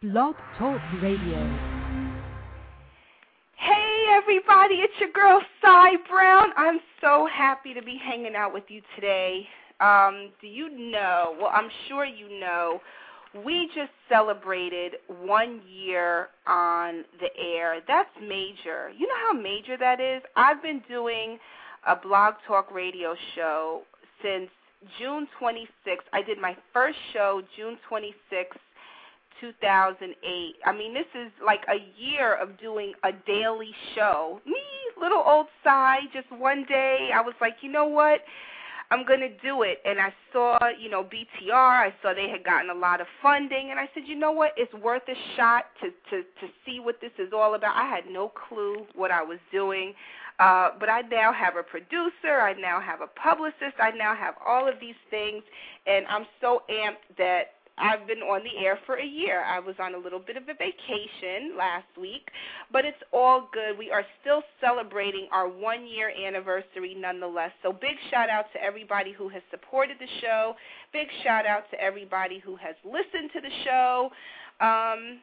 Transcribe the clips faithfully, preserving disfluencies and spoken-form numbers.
Blog Talk Radio. Hey everybody, it's your girl Cy Brown. I'm so happy to be hanging out with you today. Um, do you know, well I'm sure you know, we just celebrated one year on the air. That's major. You know how major that is? I've been doing a Blog Talk Radio show since June twenty-sixth. I did my first show June twenty-sixth, two thousand eight. I mean, this is like a year of doing a daily show. Me, little old Cy, just one day, I was like, you know what? I'm going to do it. And I saw, you know, B T R. I saw they had gotten a lot of funding. And I said, you know what? It's worth a shot to, to, to see what this is all about. I had no clue what I was doing. Uh, but I now have a producer. I now have a publicist. I now have all of these things. And I'm so amped that I've been on the air for a year. I was on a little bit of a vacation last week, but it's all good. We are still celebrating our one-year anniversary nonetheless. So big shout-out to everybody who has supported the show. Big shout-out to everybody who has listened to the show. Um,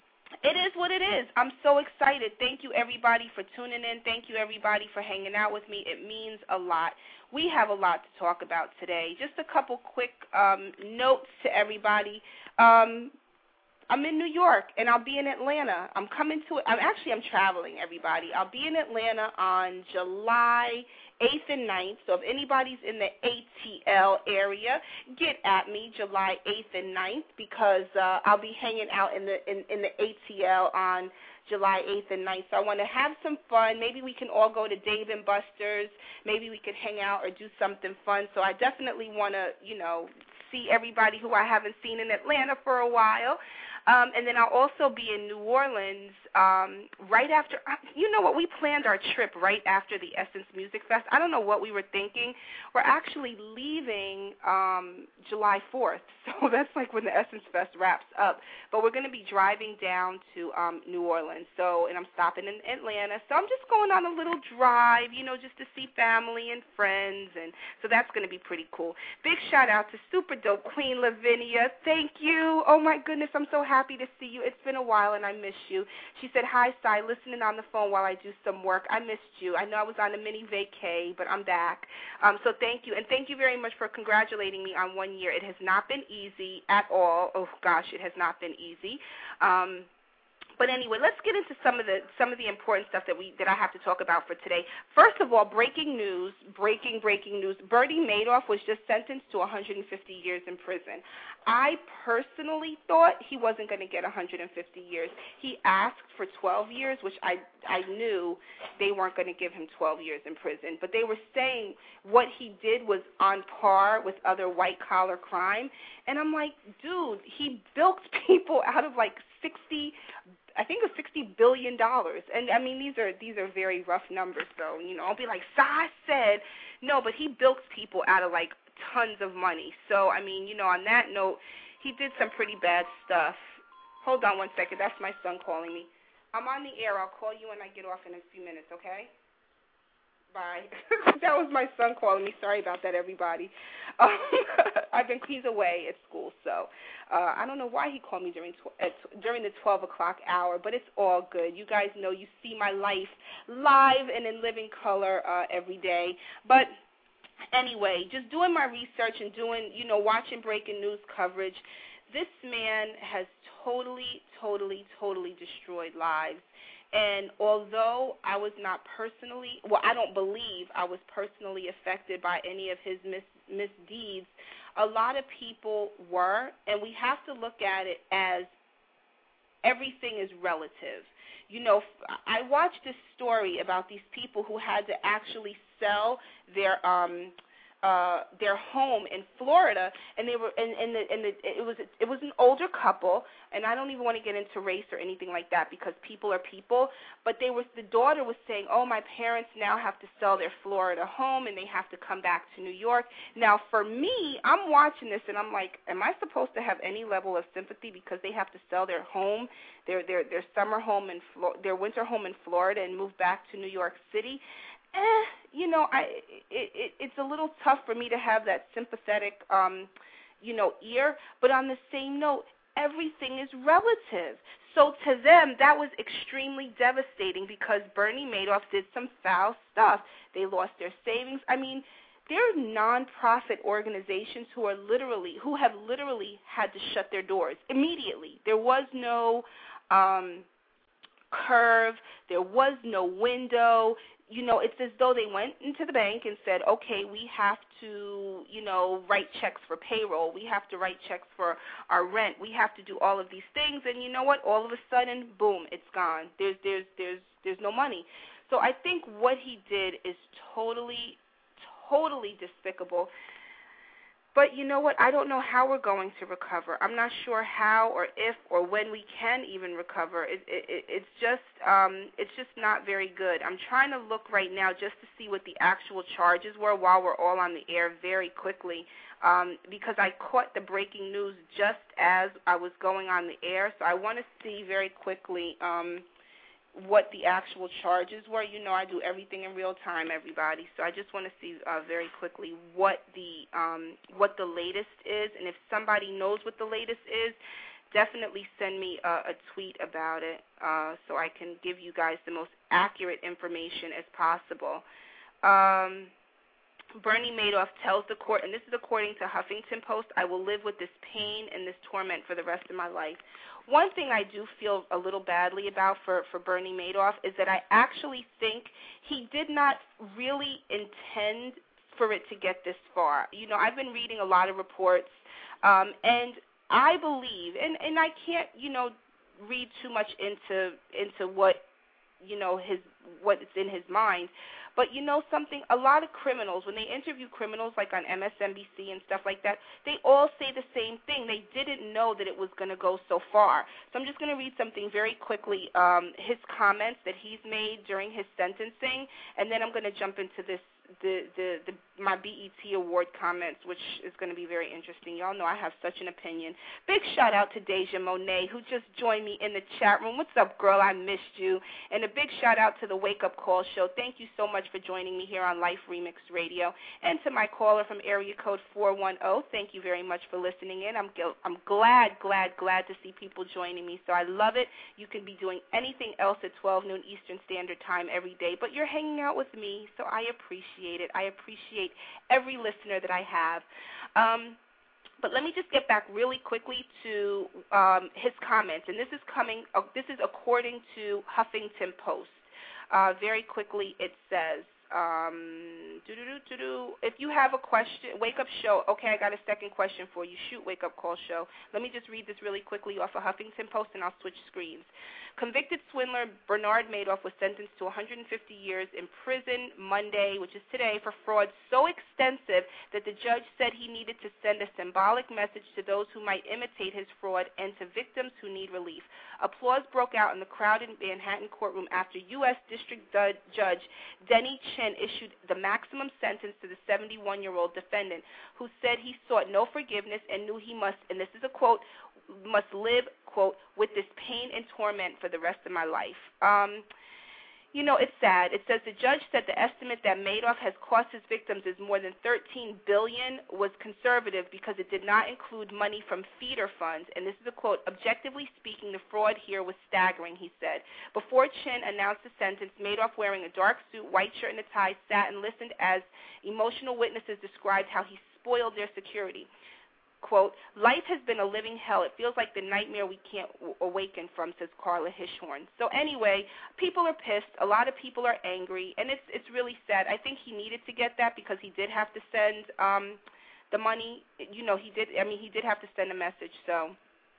it is what it is. I'm so excited. Thank you, everybody, for tuning in. Thank you, everybody, for hanging out with me. It means a lot. We have a lot to talk about today. Just a couple quick um, notes to everybody. Um, I'm in New York, and I'll be in Atlanta. I'm coming to it. I'm actually, I'm traveling, everybody. I'll be in Atlanta on July eighth and ninth. So if anybody's in the A T L area, get at me July eighth and ninth because uh, I'll be hanging out in the in, in the A T L on July eighth and ninth. So I want to have some fun. Maybe we can all go to Dave and Buster's. Maybe we could hang out or do something fun. So I definitely want to, you know, see everybody who I haven't seen in Atlanta for a while. Um, and then I'll also be in New Orleans um, right after, you know what, we planned our trip right after the Essence Music Fest. I don't know what we were thinking. We're actually leaving um, July fourth, so that's like when the Essence Fest wraps up. But we're going to be driving down to um, New Orleans, so, and I'm stopping in Atlanta. So I'm just going on a little drive, you know, just to see family and friends, and so that's going to be pretty cool. Big shout-out to Super Dope Queen Lavinia. Thank you. Oh, my goodness, I'm so happy to see you. It's been a while, and I miss you. She said, hi, Cy, listening on the phone while I do some work. I missed you. I know I was on a mini vacay, but I'm back. Um, so thank you, and thank you very much for congratulating me on one year. It has not been easy at all. Oh, gosh, it has not been easy. Um, But anyway, let's get into some of the some of the important stuff that we that I have to talk about for today. First of all, breaking news, breaking, breaking news. Bernie Madoff was just sentenced to one hundred fifty years in prison. I personally thought he wasn't going to get one hundred fifty years. He asked for twelve years, which I I knew they weren't going to give him twelve years in prison. But they were saying what he did was on par with other white-collar crime. And I'm like, dude, he bilked people out of like sixty I think it was sixty billion dollars. And, I mean, these are these are very rough numbers, so, you know, I'll be like, Cy said, no, but he bilks people out of, like, tons of money. So, I mean, you know, on that note, he did some pretty bad stuff. Hold on one second. That's my son calling me. I'm on the air. I'll call you when I get off in a few minutes, okay? Bye. That was my son calling me. Sorry about that, everybody. Um, I've been he's away at school, so uh, I don't know why he called me during tw- at, during the twelve o'clock hour, but it's all good. You guys know you see my life live and in living color uh, every day. But anyway, just doing my research and doing, you know, watching breaking news coverage, this man has totally, totally, totally destroyed lives. And although I was not personally, well, I don't believe I was personally affected by any of his mis- misdeeds, a lot of people were, and we have to look at it as everything is relative. You know, I watched this story about these people who had to actually sell their um uh, their home in Florida, and they were, and, and, the, and the, it was it was an older couple, and I don't even want to get into race or anything like that because people are people, but they was the daughter was saying, oh, my parents now have to sell their Florida home, and they have to come back to New York. Now, for me, I'm watching this, and I'm like, am I supposed to have any level of sympathy because they have to sell their home, their their their summer home in Flo- their winter home in Florida, and move back to New York City? Eh, you know, I it, it, it's a little tough for me to have that sympathetic, um, you know, ear. But on the same note, everything is relative. So to them, that was extremely devastating because Bernie Madoff did some foul stuff. They lost their savings. I mean, there are nonprofit organizations who are literally, who have literally had to shut their doors immediately. There was no um, curve. There was no window. You know, it's as though they went into the bank and said, okay, we have to, you know, write checks for payroll. We have to write checks for our rent. We have to do all of these things. And you know what? All of a sudden, boom, it's gone. There's, there's, there's, there's no money. So I think what he did is totally, totally despicable. But you know what? I don't know how we're going to recover. I'm not sure how or if or when we can even recover. It, it, it's just um, it's just not very good. I'm trying to look right now just to see what the actual charges were while we're all on the air very quickly um, because I caught the breaking news just as I was going on the air. So I want to see very quickly um, what the actual charges were. You know, I do everything in real time, everybody. So I just want to see uh, very quickly what the um, what the latest is, and if somebody knows what the latest is, definitely send me a, a tweet about it uh, so I can give you guys the most accurate information as possible. Um, Bernie Madoff tells the court, and this is according to Huffington Post, I will live with this pain and this torment for the rest of my life. One thing I do feel a little badly about for, for Bernie Madoff is that I actually think he did not really intend for it to get this far. You know, I've been reading a lot of reports, um, and I believe, and, and I can't, you know, read too much into into what, you know, his what's in his mind. But you know something, a lot of criminals, when they interview criminals like on M S N B C and stuff like that, they all say the same thing. They didn't know that it was going to go so far. So I'm just going to read something very quickly, um, his comments that he's made during his sentencing, and then I'm going to jump into this, the, the, the my B E T award comments, which is going to be very interesting. Y'all know I have such an opinion. Big shout out to Deja Monet, who just joined me in the chat room. What's up, girl? I missed you. And a big shout out to the Wake Up Call Show. Thank you so much for joining me here on Life Remix Radio. And to my caller from area code four one zero, thank you very much for listening in. I'm I'm glad, glad, glad to see people joining me. So I love it. You can be doing anything else at twelve noon Eastern Standard Time every day, but you're hanging out with me, so I appreciate it. I appreciate every listener that I have. Um, but let me just get back really quickly to um, his comments, and this is coming. Uh, this is according to Huffington Post. Uh, very quickly, it says, um, doo-doo-doo-doo-doo. If you have a question, Wake Up Show. Okay, I got a second question for you. Shoot, Wake Up Call Show. Let me just read this really quickly off of Huffington Post, and I'll switch screens. Convicted swindler Bernard Madoff was sentenced to one hundred fifty years in prison Monday, which is today, for fraud so extensive that the judge said he needed to send a symbolic message to those who might imitate his fraud and to victims who need relief. Applause broke out in the crowded Manhattan courtroom after U S District Judge Denny Chin issued the maximum sentence to the seventy-one-year-old defendant, who said he sought no forgiveness and knew he must, and this is a quote, must live, quote, with this pain and torment for the rest of my life. Um, you know, it's sad. It says the judge said the estimate that Madoff has cost his victims is more than thirteen billion dollars was conservative because it did not include money from feeder funds. And this is a quote, objectively speaking, the fraud here was staggering, he said. Before Chin announced the sentence, Madoff, wearing a dark suit, white shirt, and a tie, sat and listened as emotional witnesses described how he spoiled their security. Quote, life has been a living hell. It feels like the nightmare we can't w- awaken from, says Carla Hishorn. So anyway, people are pissed. A lot of people are angry, and it's it's really sad. I think he needed to get that because he did have to send um, the money. You know, he did. I mean, he did have to send a message. So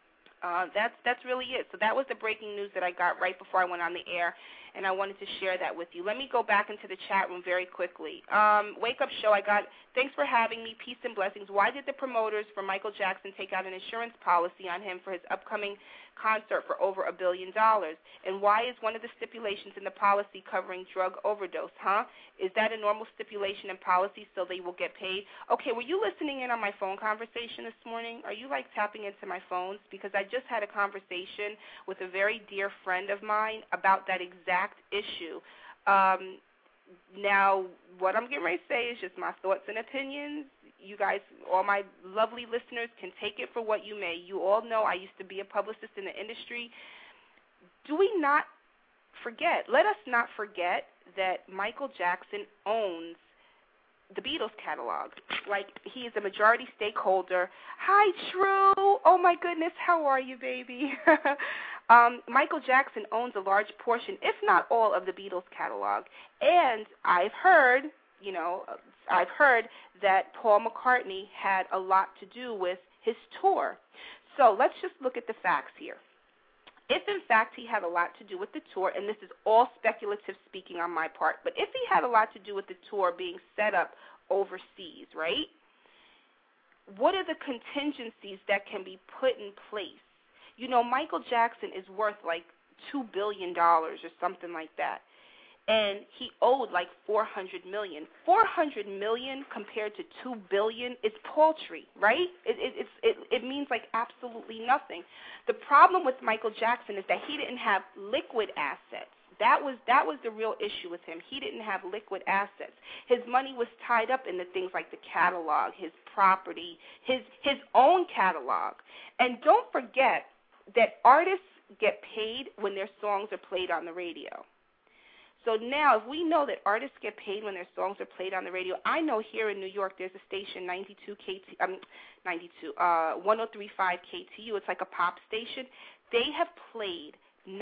uh, that's that's really it. So that was the breaking news that I got right before I went on the air, and I wanted to share that with you. Let me go back into the chat room very quickly. Um, Wake Up Show, I got, thanks for having me, peace and blessings. Why did the promoters for Michael Jackson take out an insurance policy on him for his upcoming concert for over a billion dollars? And why is one of the stipulations in the policy covering drug overdose, huh? Is that a normal stipulation in policy so they will get paid? Okay, were you listening in on my phone conversation this morning? Are you, like, tapping into my phones? Because I just had a conversation with a very dear friend of mine about that exact issue. Um, now, what I'm getting ready to say is just my thoughts and opinions. you guys, all my lovely listeners, can take it for what you may. You all know I used to be a publicist in the industry. Do we not forget, let us not forget that Michael Jackson owns the Beatles catalog. Like, he is a majority stakeholder. Hi, True. Oh, my goodness. How are you, baby? um, Michael Jackson owns a large portion, if not all, of the Beatles catalog. And I've heard, you know, I've heard that Paul McCartney had a lot to do with his tour. So let's just look at the facts here. If, in fact, he had a lot to do with the tour, and this is all speculative speaking on my part, but if he had a lot to do with the tour being set up overseas, right, what are the contingencies that can be put in place? You know, Michael Jackson is worth like two billion dollars or something like that, and he owed like four hundred million dollars. four hundred million dollars compared to two billion dollars is paltry, right? It, it, it's, it, it means like absolutely nothing. The problem with Michael Jackson is that he didn't have liquid assets. That was that was the real issue with him. He didn't have liquid assets. His money was tied up in the things like the catalog, his property, his his own catalog. And don't forget that artists get paid when their songs are played on the radio. So now, if we know that artists get paid when their songs are played on the radio, I know here in New York there's a station, ninety-two K T, um, ninety-two, uh, one oh three point five K T U. It's like a pop station. They have played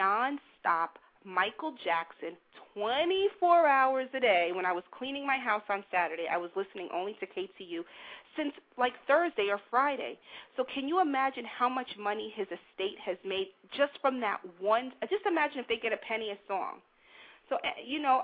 nonstop Michael Jackson twenty-four hours a day. When I was cleaning my house on Saturday, I was listening only to K T U since like Thursday or Friday. So can you imagine how much money his estate has made just from that one? Just imagine if they get a penny a song. So, you know,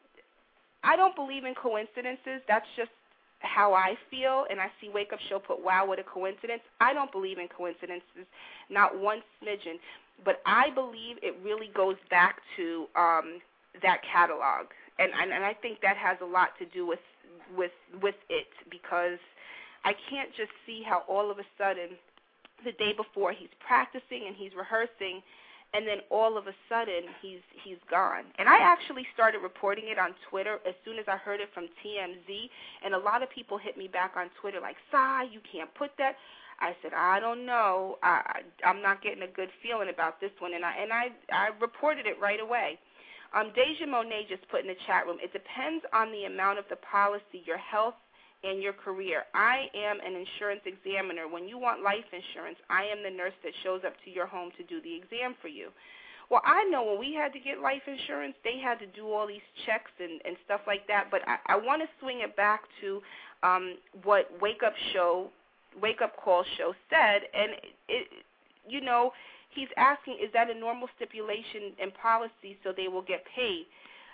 I, I don't believe in coincidences. That's just how I feel, and I see Wake Up Show put, wow, what a coincidence. I don't believe in coincidences, not one smidgen. But I believe it really goes back to um, that catalog, and, and and I think that has a lot to do with with with it, because I can't just see how all of a sudden the day before he's practicing and he's rehearsing, and then all of a sudden he's he's gone. And I actually started reporting it on Twitter as soon as I heard it from T M Z, and a lot of people hit me back on Twitter like, Sai, you can't put that. I said, I don't know. I, I'm not getting a good feeling about this one, and I and I, I reported it right away. Um, Deja Monet just put in the chat room, it depends on the amount of the policy, your health, and your career. I am an insurance examiner. When you want life insurance, I am the nurse that shows up to your home to do the exam for you. Well, I know when we had to get life insurance, they had to do all these checks and, and stuff like that, but I, I want to swing it back to um, what Wake Up Show Wake Up Call Show said, and it, it, you know, he's asking, is that a normal stipulation in policy so they will get paid?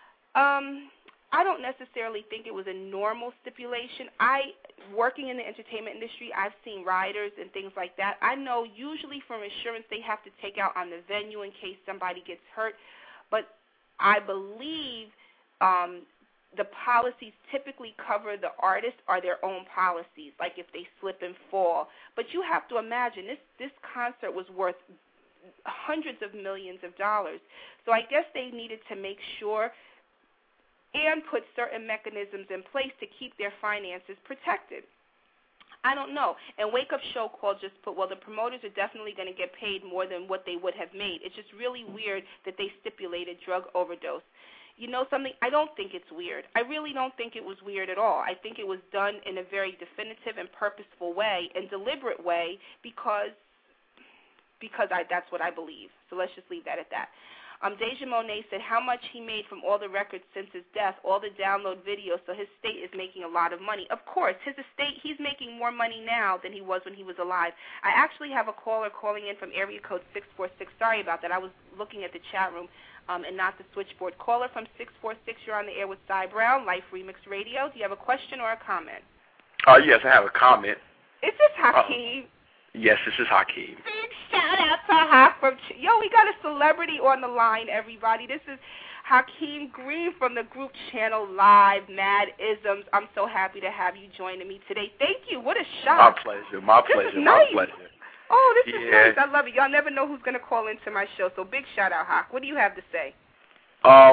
Um, I don't necessarily think it was a normal stipulation. I, working in the entertainment industry, I've seen riders and things like that. I know usually from insurance they have to take out on the venue in case somebody gets hurt, but I believe um, the policies typically cover the artist or their own policies, like if they slip and fall. But you have to imagine, this, this concert was worth hundreds of millions of dollars. So I guess they needed to make sure and put certain mechanisms in place to keep their finances protected. I don't know. And Wake Up Show Call just put, well, the promoters are definitely going to get paid more than what they would have made. It's just really weird that they stipulated drug overdose. You know something? I don't think it's weird. I really don't think it was weird at all. I think it was done in a very definitive and purposeful way and deliberate way because because I, that's what I believe. So let's just leave that at that. Um, Deja Monet said how much he made from all the records since his death, all the download videos, so his estate is making a lot of money. Of course, his estate, he's making more money now than he was when he was alive. I actually have a caller calling in from area code six four six. Sorry about that. I was looking at the chat room um, and not the switchboard. Caller from six four six, you're on the air with Cy Brown, Life Remix Radio. Do you have a question or a comment? Uh, yes, I have a comment. Is this Hakeem? Uh, yes, this is Hakeem. Big shout out to Hak from Ch- Yo, we got a celebrity on the line, everybody. This is Hakeem Green from the group channel Live Mad Isms. I'm so happy to have you joining me today. Thank you. What a shock. My pleasure. My this pleasure. Nice. My pleasure. Oh, this yeah. is nice. I love it. Y'all never know who's going to call into my show, so big shout out, Hak. What do you have to say? Um,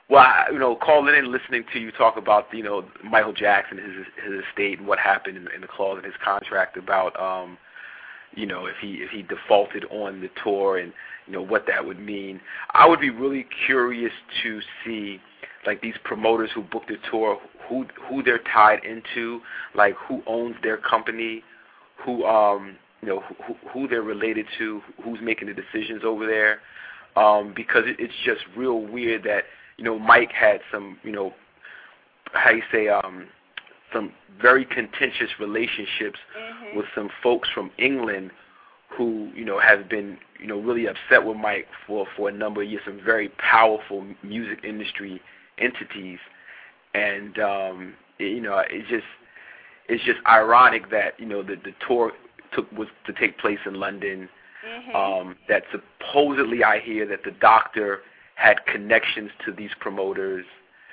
Well, I, you know, calling in, listening to you talk about, you know, Michael Jackson, his his estate, and what happened in, in the clause in his contract about, um, you know, if he if he defaulted on the tour, and you know what that would mean. I would be really curious to see, like, these promoters who book the tour, who who they're tied into, like who owns their company, who um you know who, who they're related to, who's making the decisions over there, um, because it, it's just real weird that, you know, Mike had some, you know, how you say, um, some very contentious relationships mm-hmm. with some folks from England who, you know, have been, you know, really upset with Mike for, for a number of years, some very powerful music industry entities. And, um, it, you know, it's just, it's just ironic that, you know, the, the tour took, was to take place in London, mm-hmm. um, that supposedly I hear that the doctor had connections to these promoters.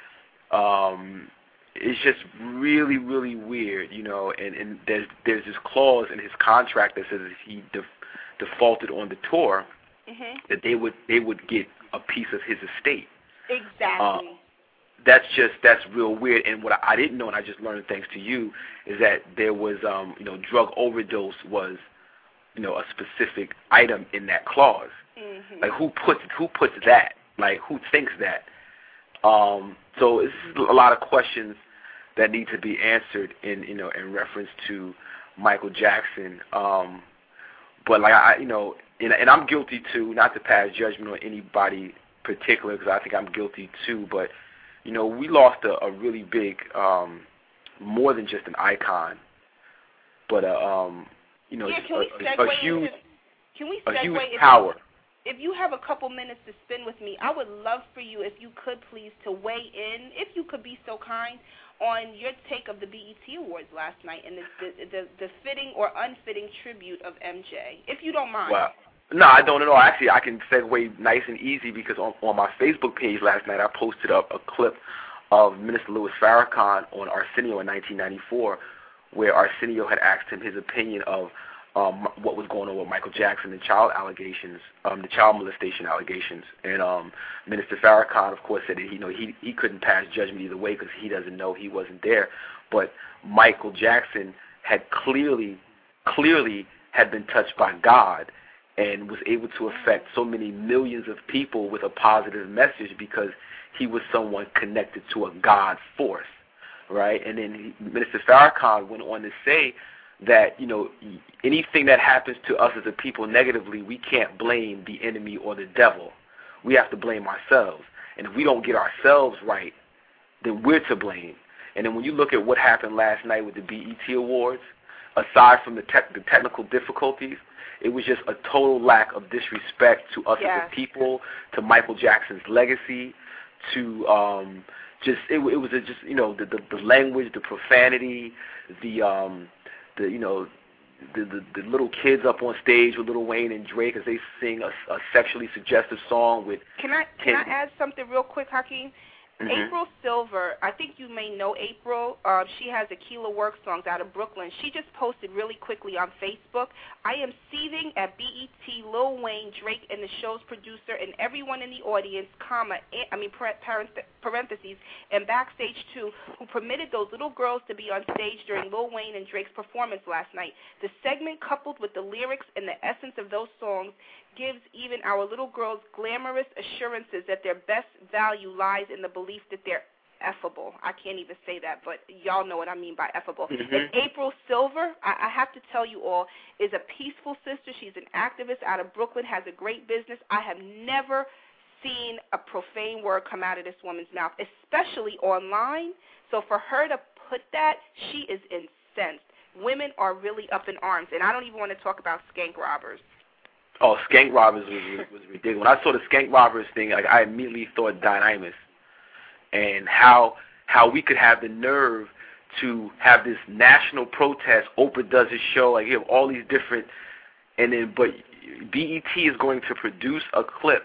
Um, it's just really, really weird, you know, and, and there's there's this clause in his contract that says if he def- defaulted on the tour, mm-hmm. that they would they would get a piece of his estate. Exactly. Um, that's just, that's real weird. And what I, I didn't know, and I just learned thanks to you, is that there was, um, you know, drug overdose was, you know, a specific item in that clause. Mm-hmm. Like, who puts who puts that? Like, who thinks that? Um, so it's a lot of questions that need to be answered in, you know, in reference to Michael Jackson. Um, but like I, you know, and, and I'm guilty too. Not to pass judgment on anybody particular, because I think I'm guilty too. But you know, we lost a, a really big, um, more than just an icon, but a, um, you know, yeah, can a, we a, a huge, into, can we a huge if power. You, if you have a couple minutes to spend with me, I would love for you, if you could please, to weigh in, if you could be so kind, on your take of the B E T Awards last night and the the, the, the fitting or unfitting tribute of M J, if you don't mind. Well, no, I don't at all. Actually, I can segue nice and easy, because on, on my Facebook page last night I posted up a clip of Minister Louis Farrakhan on Arsenio in nineteen ninety-four, where Arsenio had asked him his opinion of um, what was going on with Michael Jackson and child allegations, um, the child molestation allegations. And um, Minister Farrakhan, of course, said that, you know, he he couldn't pass judgment either way because he doesn't know, he wasn't there. But Michael Jackson had clearly, clearly had been touched by God and was able to affect so many millions of people with a positive message because he was someone connected to a God force, right? And then he, Minister Farrakhan went on to say that, you know, anything that happens to us as a people negatively, we can't blame the enemy or the devil. We have to blame ourselves. And if we don't get ourselves right, then we're to blame. And then when you look at what happened last night with the B E T Awards, aside from the, te- the technical difficulties, it was just a total lack of disrespect to us yeah. as a people, to Michael Jackson's legacy, to um, just it, it was a, just you know the, the the language, the profanity, the um, the you know the, the the little kids up on stage with Lil Wayne and Drake as they sing a, a sexually suggestive song with. Can I can I add something real quick, Hakeem? Mm-hmm. April Silver, I think you may know April. Uh, she has Aquila Work songs out of Brooklyn. She just posted really quickly on Facebook, I am seething at B E T, Lil Wayne, Drake, and the show's producer, and everyone in the audience, comma, and, I mean parentheses, and backstage too, who permitted those little girls to be on stage during Lil Wayne and Drake's performance last night. The segment, coupled with the lyrics and the essence of those songs, gives even our little girls glamorous assurances that their best value lies in the belief that they're effable. I can't even say that, but y'all know what I mean by effable. Mm-hmm. And April Silver, I, I have to tell you all, is a peaceful sister. She's an activist out of Brooklyn, has a great business. I have never seen a profane word come out of this woman's mouth, especially online. So for her to put that, she is incensed. Women are really up in arms, and I don't even want to talk about skank robbers. Oh, Skank Robbers was was ridiculous. When I saw the Skank Robbers thing, like, I immediately thought Dynamis, and how how we could have the nerve to have this national protest. Oprah does a show, like, you have all these different, and then but B E T is going to produce a clip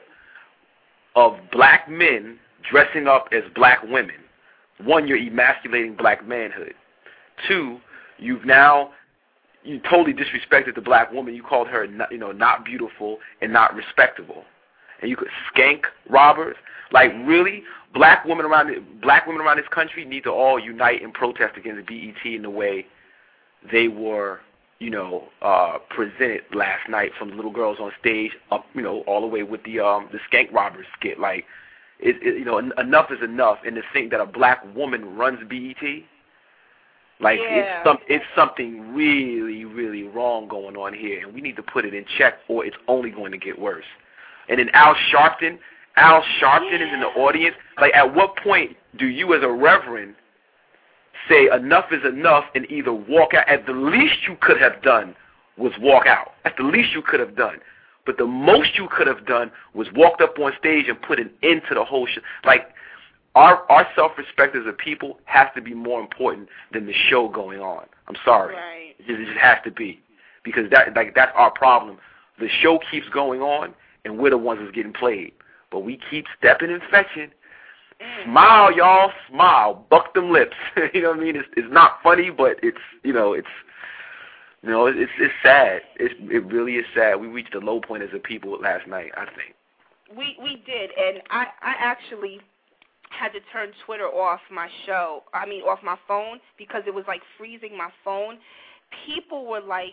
of black men dressing up as black women. One, you're emasculating black manhood. Two, you've now you totally disrespected the black woman. You called her, not, you know, not beautiful and not respectable. and you could skank robbers. Like, really, black women around black women around this country need to all unite and protest against B E T in the way they were, you know, uh, presented last night from the little girls on stage up, you know, all the way with the um the skank robbers skit. Like, it, it you know, en- enough is enough. And to think that a black woman runs B E T, like yeah. it's some it's something really really wrong going on here, and we need to put it in check, or it's only going to get worse. And then Al Sharpton. Al Sharpton yeah. is in the audience. Like, at what point do you as a reverend say enough is enough and either walk out? At the least you could have done was walk out. At the least you could have done. But the most you could have done was walked up on stage and put an end to the whole show. Like, our our self-respect as a people has to be more important than the show going on. I'm sorry. Right. It just, it just has to be. Because that like that's our problem. The show keeps going on, and we're the ones that's getting played. But we keep stepping and fetching. Mm. Smile, y'all, smile. Buck them lips. You know what I mean? It's it's not funny, but it's you know it's you know it's it's sad. It's it really is sad. We reached a low point as a people last night, I think. We we did, and I I actually had to turn Twitter off my show. I mean, off my phone because it was like freezing my phone. People were like,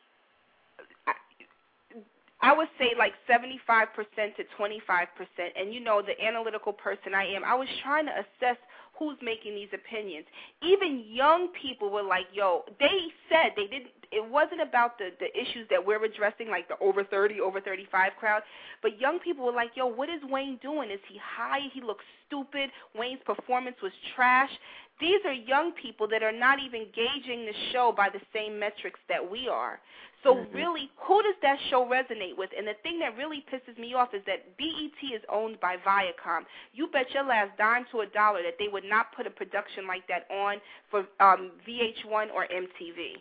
I would say like seventy-five percent to twenty-five percent. And, you know, the analytical person I am, I was trying to assess who's making these opinions. Even young people were like, yo, they said they didn't, it wasn't about the, the issues that we're addressing, like the over thirty, over thirty-five crowd, but young people were like, yo, what is Wayne doing? Is he high? He looks stupid. Wayne's performance was trash. These are young people that are not even gauging the show by the same metrics that we are. So mm-hmm. really, who does that show resonate with? And the thing that really pisses me off is that B E T is owned by Viacom. You bet your last dime to a dollar that they would not put a production like that on for um, V H one or M T V.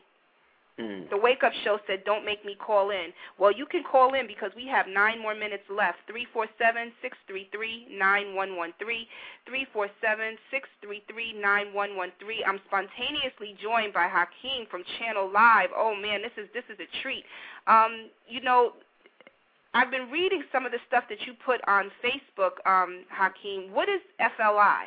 Mm. The Wake Up Show said, don't make me call in. Well, you can call in because we have nine more minutes left. three four seven, six three three, nine one one three, three four seven, six three three, nine one one three. I'm spontaneously joined by Hakeem from Channel Live. Oh, man, this is this is a treat. Um, you know, I've been reading some of the stuff that you put on Facebook, um, Hakeem. What is F L I?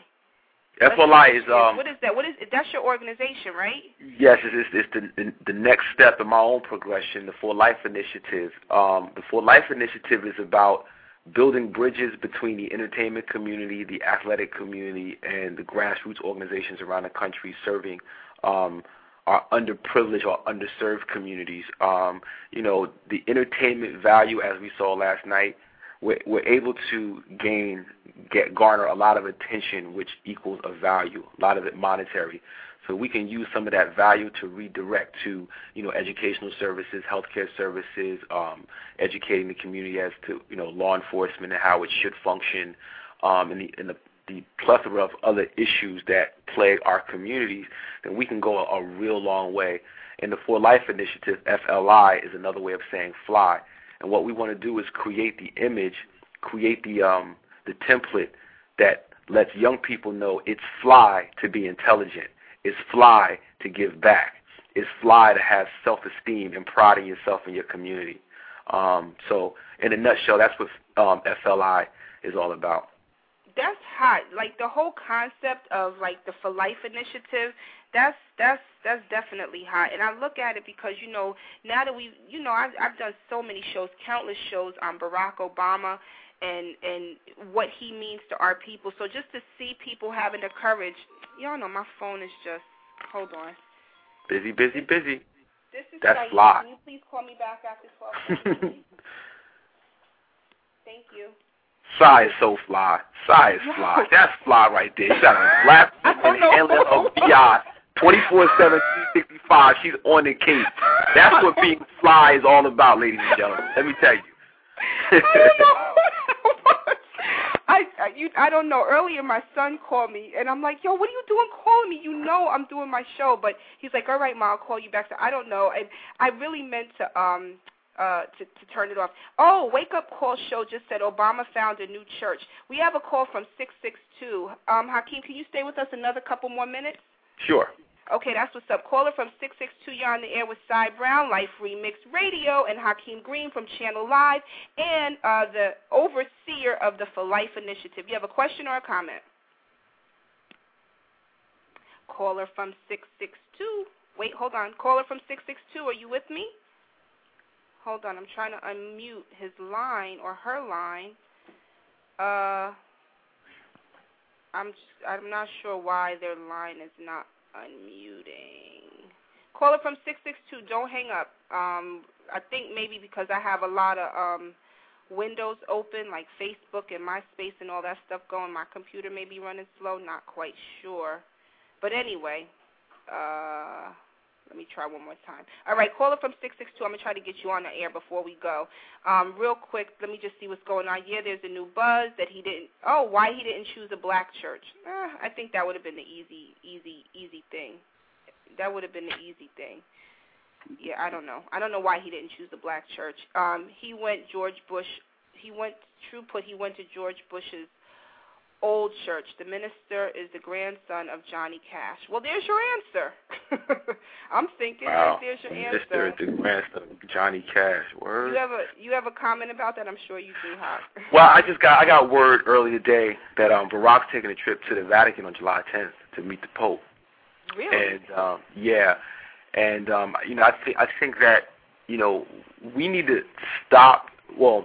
F L I is um. What is that? What is that's your organization, right? Yes, it's, it's the, the the next step in my own progression, the For Life Initiative. Um, the For Life Initiative is about building bridges between the entertainment community, the athletic community, and the grassroots organizations around the country serving um, our underprivileged or underserved communities. Um, you know, the entertainment value, as we saw last night. We're, we're able to gain, get, garner a lot of attention, which equals a value, a lot of it monetary. So we can use some of that value to redirect to, you know, educational services, healthcare services, um, educating the community as to, you know, law enforcement and how it should function, um, and the, and the, the plethora of other issues that plague our communities. Then we can go a, a real long way. And the For Life Initiative, F L I, is another way of saying fly. And what we want to do is create the image, create the um, the template that lets young people know it's fly to be intelligent, it's fly to give back, it's fly to have self-esteem and pride in yourself and your community. Um, so in a nutshell, that's what um, F L I is all about. That's hot. Like the whole concept of like the For Life Initiative, that's that's that's definitely hot. And I look at it because, you know, now that we, you know, I've, I've done so many shows, countless shows on Barack Obama and and what he means to our people. So just to see people having the courage, y'all know my phone is just, hold on. Busy, busy, busy. This is that's like, fly. Can you please call me back after twelve thirty? Thank you. Sai is so fly. Sai is fly. That's fly right there. You got a black woman handling her V I twenty-four seven, three sixty-five. She's on the case. That's what being fly is all about, ladies and gentlemen. Let me tell you. I don't know. I, I, you, I don't know. Earlier, my son called me, and I'm like, yo, what are you doing calling me? You know I'm doing my show. But he's like, all right, Ma, I'll call you back. So I don't know. I, I really meant to... um. Uh, to, to turn it off. Oh, Wake Up Call Show just said Obama found a new church. We have a call from six six two. Um, Hakeem, can you stay with us another couple more minutes? Sure. Okay, that's what's up. Caller from six six two, you're on the air with Cy Brown, Life Remix Radio, and Hakeem Green from Channel Live, and uh, the overseer of the For Life Initiative. You have a question or a comment? Caller from six six two. Wait, hold on. Caller from six six two, are you with me? Hold on, I'm trying to unmute his line or her line. Uh, I'm just, I'm not sure why their line is not unmuting. Caller from six six two, don't hang up. Um, I think maybe because I have a lot of um, windows open, like Facebook and MySpace and all that stuff going. My computer may be running slow, not quite sure. But anyway, uh, let me try one more time. All right, caller from six six two, I'm going to try to get you on the air before we go. Um, real quick, let me just see what's going on. Yeah, there's a new buzz that he didn't, oh, why he didn't choose a black church. Eh, I think that would have been the easy, easy, easy thing. That would have been the easy thing. Yeah, I don't know. I don't know why he didn't choose the black church. Um, he went George Bush, he went, true put, he went to George Bush's old church. The minister is the grandson of Johnny Cash. Well, there's your answer. I'm thinking, wow. right, there's your the answer. Minister is the grandson of Johnny Cash. Word. You have a you have a comment about that? I'm sure you do, Hawk. Well, I just got I got word early today that um Barack's taking a trip to the Vatican on July tenth to meet the Pope. Really? And um, yeah, and um, you know I think I think that you know we need to stop. Well.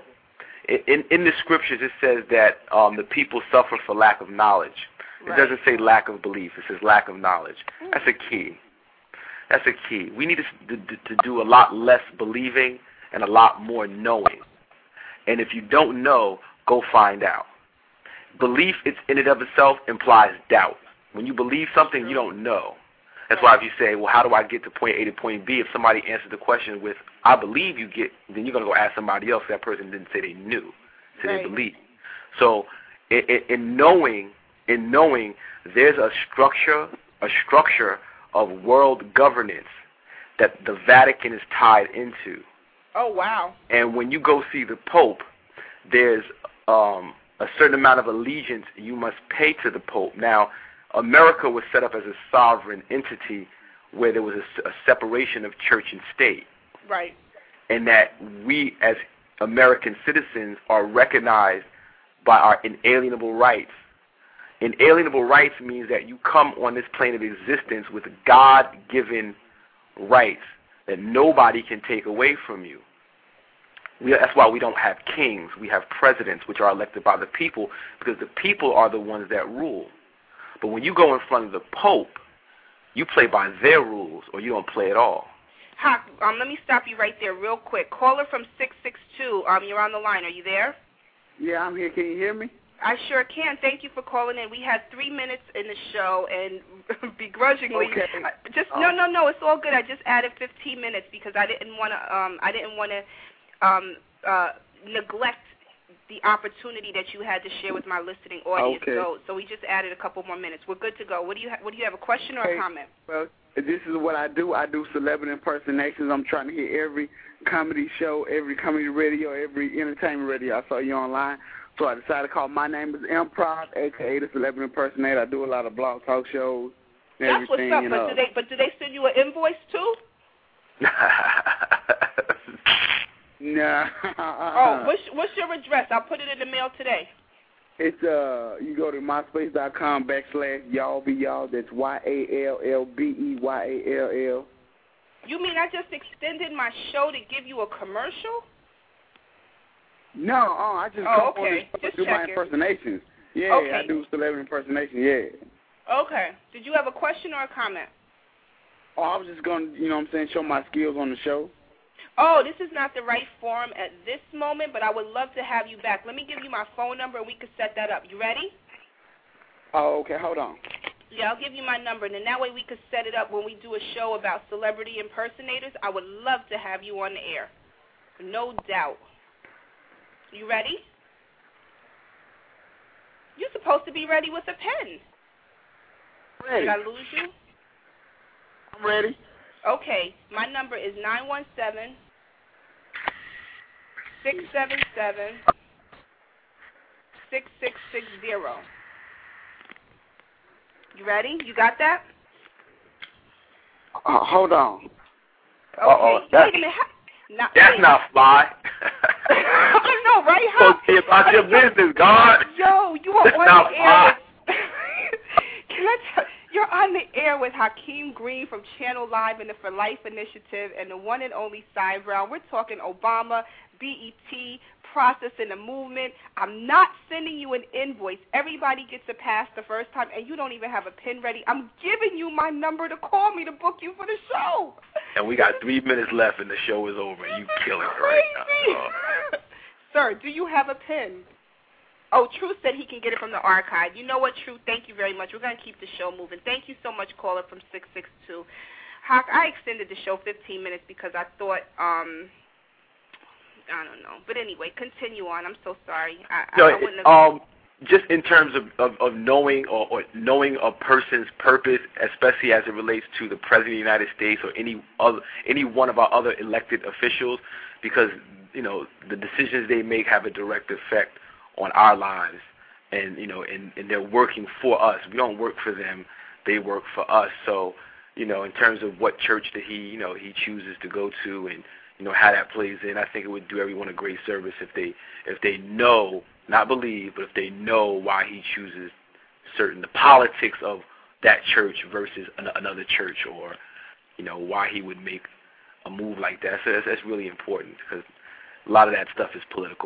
In, in the scriptures, it says that um, the people suffer for lack of knowledge. It right. doesn't say lack of belief. It says lack of knowledge. Mm. That's a key. That's a key. We need to, to, to do a lot less believing and a lot more knowing. And if you don't know, go find out. Belief it's in and of itself implies doubt. When you believe something, you don't know. That's why if you say, well, how do I get to point A to point B? If somebody answers the question with, I believe you get, then you're going to go ask somebody else. That person didn't say they knew, so right. they believe. So in, in knowing, in knowing, there's a structure, a structure of world governance that the Vatican is tied into. Oh, wow. And when you go see the Pope, there's um, a certain amount of allegiance you must pay to the Pope. Now, America was set up as a sovereign entity where there was a, a separation of church and state. Right. And that we as American citizens are recognized by our inalienable rights. Inalienable rights means that you come on this plane of existence with God-given rights that nobody can take away from you. We, that's why we don't have kings. We have presidents, which are elected by the people, because the people are the ones that rule. But when you go in front of the Pope, you play by their rules, or you don't play at all. Hawk, um, let me stop you right there real quick. Caller from six six two, um, you're on the line. Are you there? Yeah, I'm here. Can you hear me? I sure can. Thank you for calling in. We had three minutes in the show, and begrudgingly, okay. I just oh. no, no, no. It's all good. I just added fifteen minutes because I didn't want to. Um, I didn't want to um, uh, neglect the opportunity that you had to share with my listening audience. Okay. So, so we just added a couple more minutes. We're good to go. What do you ha- What do you have? A question or hey, a comment? Well, this is what I do. I do celebrity impersonations. I'm trying to hit every comedy show, every comedy radio, every entertainment radio. I saw you online. So I decided to call My Name is Improv, a k a the Celebrity Impersonator. I do a lot of blog talk shows and That's everything. what's up, you but know. do they but do they send you an invoice too? Nah. Oh, what's what's your address? I'll put it in the mail today. It's uh, you go to myspace dot com backslash y'all be y'all. That's Y A L L B E Y A L L. You mean I just extended my show to give you a commercial? No, oh, I just oh, come okay. on this just do my checking. impersonations. Yeah, okay. I do celebrity impersonation. Yeah. Okay. Did you have a question or a comment? Oh, I was just going to, you know what I'm saying, show my skills on the show. Oh, this is not the right forum at this moment, but I would love to have you back. Let me give you my phone number, and we can set that up. You ready? Oh, okay. Hold on. Yeah, I'll give you my number, and then that way we could set it up when we do a show about celebrity impersonators. I would love to have you on the air. No doubt. You ready? You're supposed to be ready with a pen. Ready. Did I lose you? I'm ready. Okay. My number is nine one seven, six seven seven, six six six zero. You ready? You got that? Uh, hold on. Okay. Uh-oh. Wait a minute. Not, that's wait. not fly. I know, right? How? So it's about your business, God. Yo, you are that's on not the fly. air. With, can I tell you're on the air with Hakeem Green from Channel Live and the For Life Initiative and the one and only Cy Brown. We're talking Obama, B E T, process in the movement. I'm not sending you an invoice. Everybody gets a pass the first time, and you don't even have a pen ready. I'm giving you my number to call me to book you for the show. And we got three minutes left, and the show is over. You killing it right now. Oh. Sir, do you have a pen? Oh, Truth said he can get it from the archive. You know what, Truth? Thank you very much. We're going to keep the show moving. Thank you so much, caller from six six two. Hawk, I extended the show fifteen minutes because I thought, um, I don't know. But anyway, continue on. I'm so sorry. I, no, I wouldn't have... um, just in terms of, of, of knowing or, or knowing a person's purpose, especially as it relates to the President of the United States or any other, any one of our other elected officials, because, you know, the decisions they make have a direct effect on our lives, and you know, and, and they're working for us. We don't work for them; they work for us. So, you know, in terms of what church that he, you know, he chooses to go to, and you know how that plays in, I think it would do everyone a great service if they, if they know, not believe, but if they know why he chooses certain the politics of that church versus an, another church, or you know why he would make a move like that. So that's, that's really important because a lot of that stuff is political.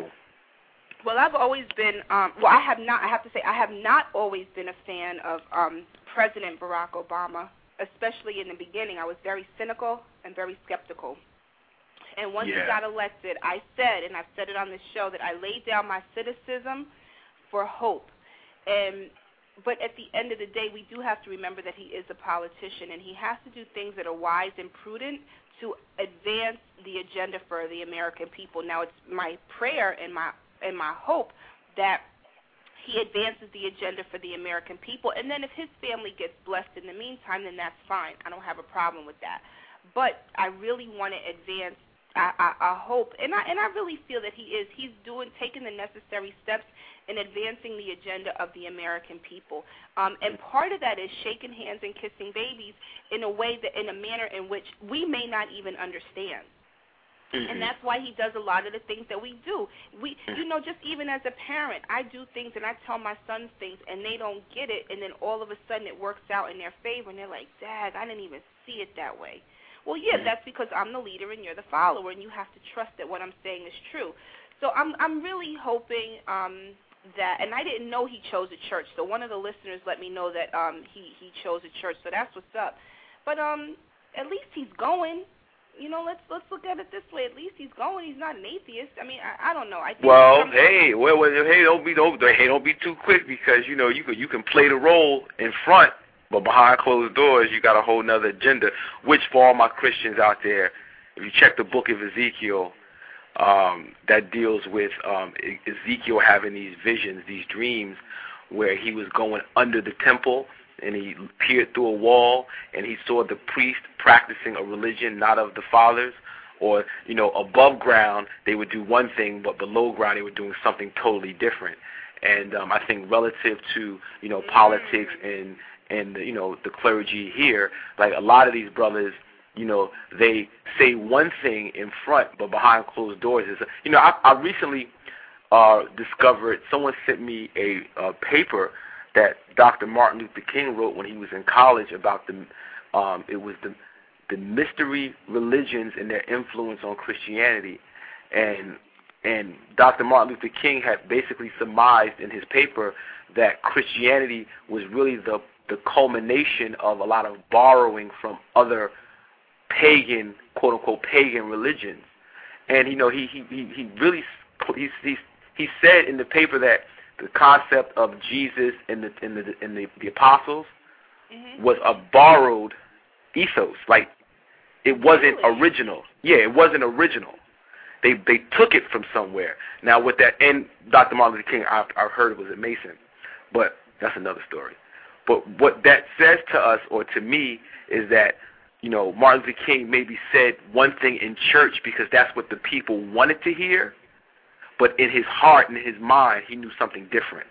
Well, I've always been, um, well, I have not, I have to say, I have not always been a fan of um, President Barack Obama, especially in the beginning. I was very cynical and very skeptical. And once yeah. he got elected, I said, and I've said it on this show, that I laid down my cynicism for hope. And but at the end of the day, we do have to remember that he is a politician, and he has to do things that are wise and prudent to advance the agenda for the American people. Now, it's my prayer and my and my hope that he advances the agenda for the American people. And then if his family gets blessed in the meantime, then that's fine. I don't have a problem with that. But I really want to advance, I, I, I hope, and I, and I really feel that he is. He's doing, taking the necessary steps in advancing the agenda of the American people. Um, and part of that is shaking hands and kissing babies in a way that, in a manner in which we may not even understand. Mm-hmm. And that's why he does a lot of the things that we do. We, you know, just even as a parent, I do things and I tell my sons things and they don't get it, and then all of a sudden it works out in their favor, and they're like, Dad, I didn't even see it that way. Well, yeah, that's because I'm the leader and you're the follower, and you have to trust that what I'm saying is true. So I'm I'm really hoping um, that, and I didn't know he chose a church, so one of the listeners let me know that um, he, he chose a church, so that's what's up. But um, at least he's going. You know, let's let's look at it this way. At least he's going. He's not an atheist. I mean, I, I don't know. I think well, hey, well, well, hey, don't be don't hey, don't be too quick, because you know you can you can play the role in front, but behind closed doors you got a whole nother agenda. Which, for all my Christians out there, if you check the book of Ezekiel, um, that deals with um, Ezekiel having these visions, these dreams, where he was going under the temple. And he peered through a wall, and he saw the priest practicing a religion not of the fathers, or, you know, above ground they would do one thing, but below ground they were doing something totally different. And um, I think relative to, you know, politics and, and the, you know, the clergy here, like a lot of these brothers, you know, they say one thing in front, but behind closed doors is, you know, I, I recently uh, discovered, someone sent me a, a paper that Doctor Martin Luther King wrote when he was in college about the, um, it was the, the mystery religions and their influence on Christianity, and and Doctor Martin Luther King had basically surmised in his paper that Christianity was really the the culmination of a lot of borrowing from other pagan, quote unquote, pagan religions, and you know he he he, he really he he he said in the paper that the concept of Jesus and the and the and the, the apostles mm-hmm. was a borrowed ethos. Like, it wasn't really? original. Yeah, it wasn't original. They they took it from somewhere. Now with that, and Doctor Martin Luther King, I've, I've heard it was a Mason, but that's another story. But what that says to us, or to me, is that, you know, Martin Luther King maybe said one thing in church because that's what the people wanted to hear, but in his heart and in his mind, he knew something different.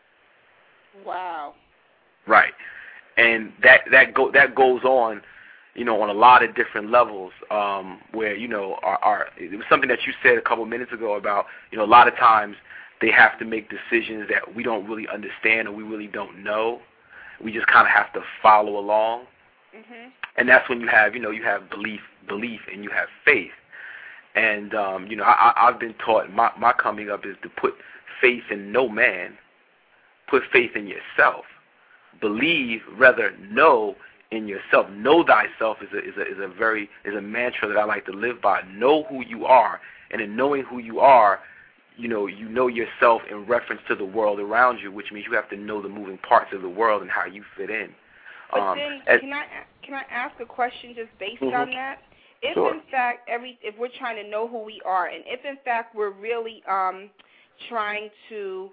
Wow. Right, and that that go that goes on, you know, on a lot of different levels, um, where, you know, our, our, it was something that you said a couple minutes ago about, you know, a lot of times they have to make decisions that we don't really understand or we really don't know. We just kind of have to follow along. Mm-hmm. And that's when you have, you know, you have belief, belief, and you have faith. And, um, you know, I, I've been taught, my, my coming up is to put faith in no man, put faith in yourself. Believe, rather know in yourself. Know thyself is a, is a, is a very, is a mantra that I like to live by. Know who you are. And in knowing who you are, you know, you know yourself in reference to the world around you, which means you have to know the moving parts of the world and how you fit in. But um, then, as, can I can I ask a question just based mm-hmm. on that? If Sure. in fact every if we're trying to know who we are, and if in fact we're really um, trying to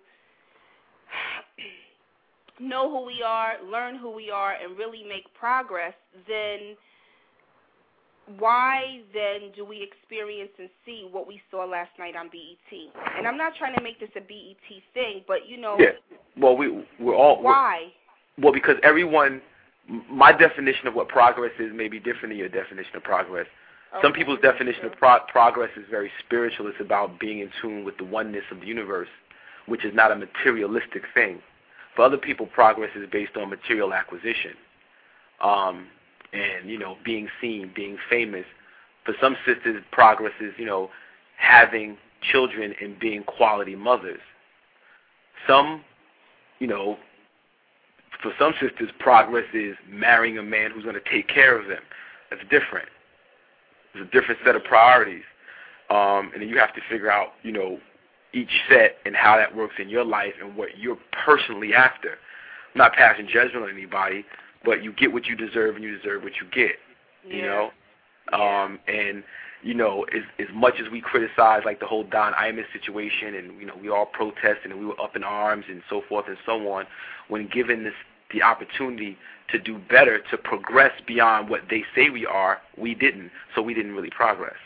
know who we are, learn who we are, and really make progress, then why then do we experience and see what we saw last night on B E T? And I'm not trying to make this a B E T thing, but you know, yeah. Well, we we're all why? We're, well, because everyone, my definition of what progress is may be different than your definition of progress. Okay. Some people's definition of pro- progress is very spiritual. It's about being in tune with the oneness of the universe, which is not a materialistic thing. For other people, progress is based on material acquisition, um, and, you know, being seen, being famous. For some sisters, progress is, you know, having children and being quality mothers. Some, you know, for some sisters, progress is marrying a man who's going to take care of them. That's different. It's a different set of priorities, um, and then you have to figure out, you know, each set and how that works in your life and what you're personally after. I'm not passing judgment on anybody, but you get what you deserve and you deserve what you get, you yeah. know? Yeah. Um, and, you know, as, as much as we criticize, like, the whole Don Imus situation and, you know, we all protested and we were up in arms and so forth and so on, when given this the opportunity to do better, to progress beyond what they say we are, we didn't. So we didn't really progress.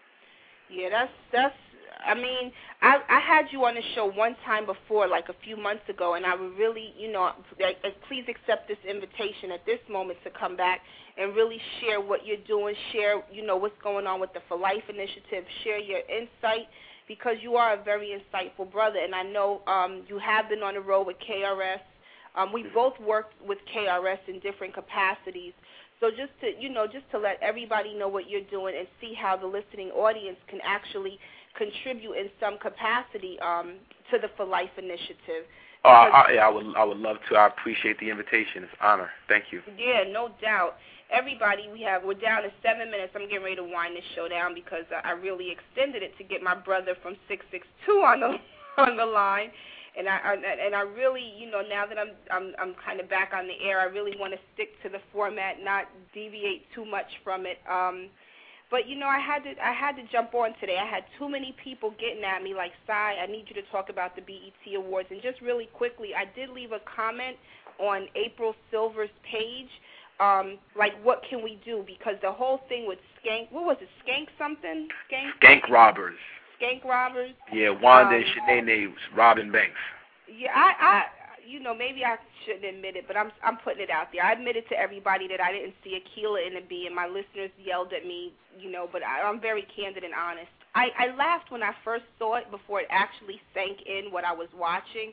Yeah, that's, that's, I mean, I, I had you on the show one time before, like a few months ago, and I would really, you know, please accept this invitation at this moment to come back and really share what you're doing, share, you know, what's going on with the For Life initiative, share your insight, because you are a very insightful brother, and I know um, you have been on the road with K R S. Um, we both worked with K R S in different capacities. So just to, you know, just to let everybody know what you're doing and see how the listening audience can actually contribute in some capacity um, to the For Life initiative. Oh, I, I would, I would love to. I appreciate the invitation. It's an honor. Thank you. Yeah, no doubt. Everybody, we have, we're down to seven minutes. I'm getting ready to wind this show down because I really extended it to get my brother from six six two on the on the line. And I, I and I really, you know, now that I'm I'm I'm kind of back on the air, I really want to stick to the format, not deviate too much from it. Um, but you know, I had to I had to jump on today. I had too many people getting at me like, Sai, I need you to talk about the B E T Awards. And just really quickly, I did leave a comment on April Silver's page, um, like what can we do, because the whole thing with Skank, what was it, Skank something, Skank Skank robbers. Skank robbers. Yeah, Wanda um, and Shanae robbing banks. Yeah, I, I, you know, maybe I shouldn't admit it, but I'm, I'm putting it out there. I admitted to everybody that I didn't see Akila in the B, and my listeners yelled at me, you know, but I, I'm very candid and honest. I, I laughed when I first saw it before it actually sank in what I was watching.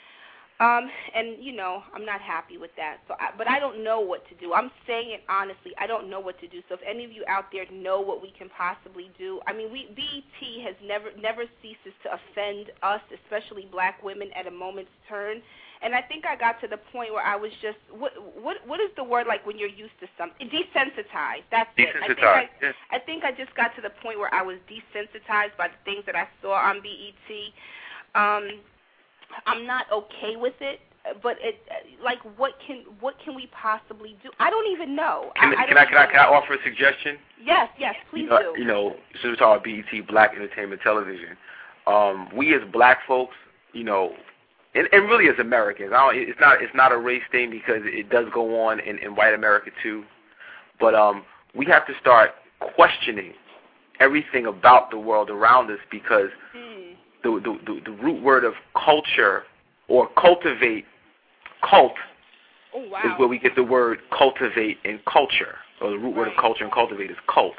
Um, and, you know, I'm not happy with that. So, I, But I don't know what to do. I'm saying it honestly. I don't know what to do. So if any of you out there know what we can possibly do, I mean, we, B E T has never never ceases to offend us, especially black women, at a moment's turn. And I think I got to the point where I was just, what what what is the word like when you're used to something? Desensitized. That's desensitized. it. I think I, yes. I think I just got to the point where I was desensitized by the things that I saw on B E T. Um, I'm not okay with it, but it like what can what can we possibly do? I don't even know. Can I, I, can, I, can, I, can I offer a suggestion? Yes, yes, please you know, do. You know, since we're talking about B E T, Black Entertainment Television, um, we as black folks, you know, and, and really as Americans, I don't, it's not it's not a race thing because it does go on in, in white America too, but um, we have to start questioning everything about the world around us because mm. the, the, the, the root word of culture or cultivate, cult, oh, wow. is where we get the word cultivate and culture, or the root right. word of culture and cultivate is cult.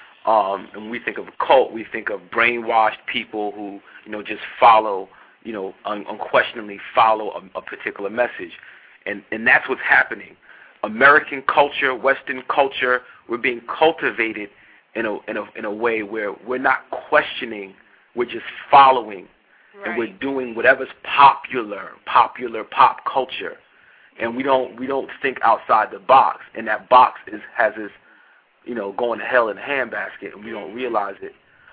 Um, and when we think of a cult, we think of brainwashed people who, you know, just follow, you know, un- unquestionably follow a, a particular message. And, and that's what's happening. American culture, Western culture, we're being cultivated in a, in a, in a way where we're not questioning, we're just following. Right. And we're doing whatever's popular, popular pop culture. And we don't, we don't think outside the box. And that box is, has this, you know, going to hell in a handbasket, and we don't realize it.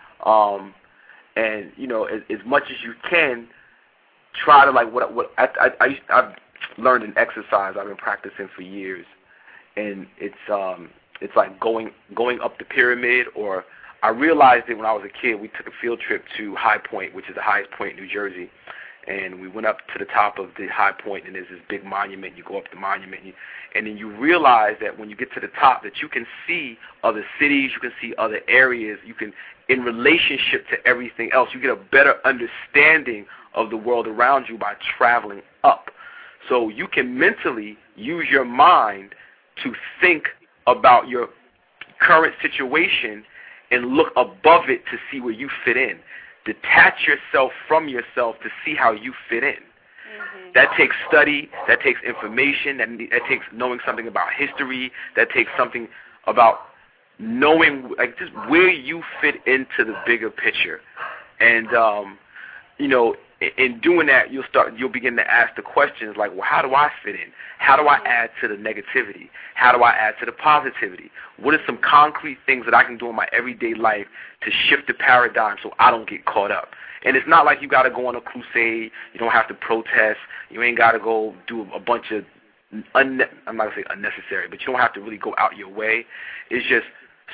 Um, and you know, as, as much as you can, try to like what what I I, I I've learned an exercise I've been practicing for years, and it's um it's like going going up the pyramid. Or I realized it when I was a kid. We took a field trip to High Point, which is the highest point in New Jersey. And we went up to the top of the high point, and there's this big monument. You go up the monument, and, you, and then you realize that when you get to the top that you can see other cities, you can see other areas. You can, in relationship to everything else, you get a better understanding of the world around you by traveling up. So you can mentally use your mind to think about your current situation and look above it to see where you fit in. Detach yourself from yourself to see how you fit in. Mm-hmm. That takes study. That takes information. That, that takes knowing something about history. That takes something about knowing like just where you fit into the bigger picture. And um, you know, in, in doing that, you'll start. You'll begin to ask the questions like, well, how do I fit in? How do I add to the negativity? How do I add to the positivity? What are some concrete things that I can do in my everyday life to shift the paradigm so I don't get caught up? And it's not like you got to go on a crusade. You don't have to protest. You ain't got to go do a bunch of, un- I'm not going to say unnecessary, but you don't have to really go out your way. It's just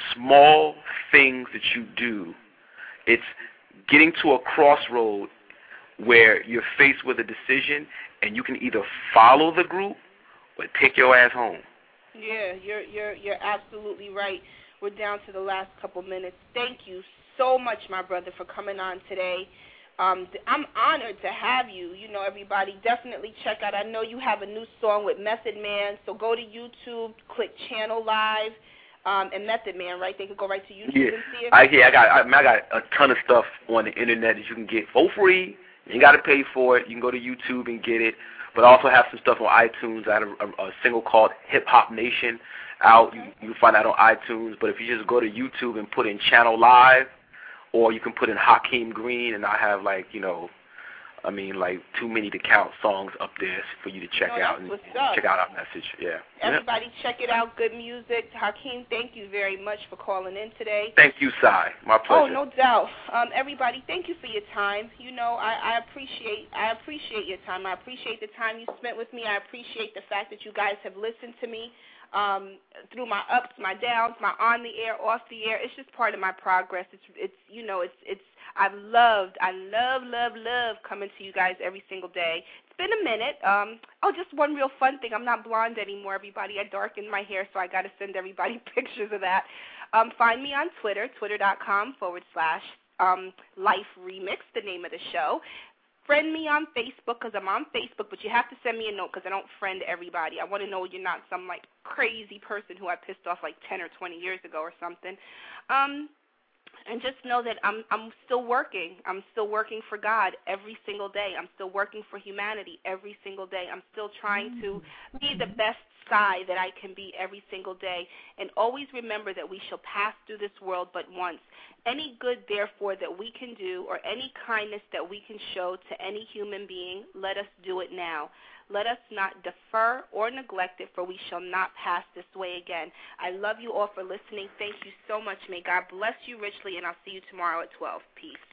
small things that you do. It's getting to a crossroad where you're faced with a decision and you can either follow the group or take your ass home. Yeah, you're you're you're absolutely right. We're down to the last couple minutes. Thank you so much, my brother, for coming on today. Um, I'm honored to have you. You know, everybody, definitely check out. I know you have a new song with Method Man, so go to YouTube, click Channel Live, um, and Method Man, right? They can go right to YouTube yeah. and see it. I, yeah, I got I, I got a ton of stuff on the internet that you can get for free. You ain't got to pay for it. You can go to YouTube and get it. But I also have some stuff on iTunes. I had a, a, a single called Hip Hop Nation out. You, you can find that on iTunes. But if you just go to YouTube and put in Channel Live, or you can put in Hakeem Green, and I have like, you know, I mean, like too many to count songs up there for you to check no, out and check out our message. Yeah. Everybody, yeah. check it out. Good music. Hakeem, thank you very much for calling in today. Thank you, Sai. My pleasure. Oh, no doubt. Um, everybody, thank you for your time. You know, I, I appreciate I appreciate your time. I appreciate the time you spent with me. I appreciate the fact that you guys have listened to me um, through my ups, my downs, my on the air, off the air. It's just part of my progress. It's it's you know it's it's. I've loved, I love, love, love coming to you guys every single day. It's been a minute. Um, oh, just one real fun thing. I'm not blonde anymore, everybody. I darkened my hair, so I got to send everybody pictures of that. Um, find me on Twitter, twitter.com forward slash um, Life Remix, the name of the show. Friend me on Facebook because I'm on Facebook, but you have to send me a note because I don't friend everybody. I want to know you're not some, like, crazy person who I pissed off like ten or twenty years ago or something. Um... And just know that I'm I'm still working. I'm still working for God every single day. I'm still working for humanity every single day. I'm still trying to be the best Sai that I can be every single day. And always remember that we shall pass through this world but once. Any good, therefore, that we can do or any kindness that we can show to any human being, let us do it now. Let us not defer or neglect it, for we shall not pass this way again. I love you all for listening. Thank you so much. May God bless you richly, and I'll see you tomorrow at twelve. Peace.